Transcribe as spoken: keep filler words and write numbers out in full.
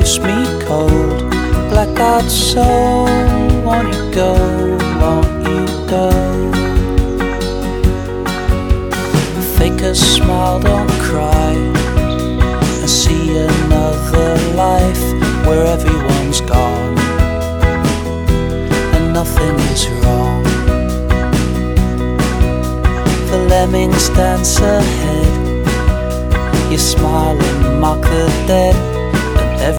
ice me cold. Blackout soul, won't you go, won't you go? Fake a smile, don't cry, and see another life where everyone's gone and nothing is wrong. The lemmings dance ahead, you smile and mock the dead.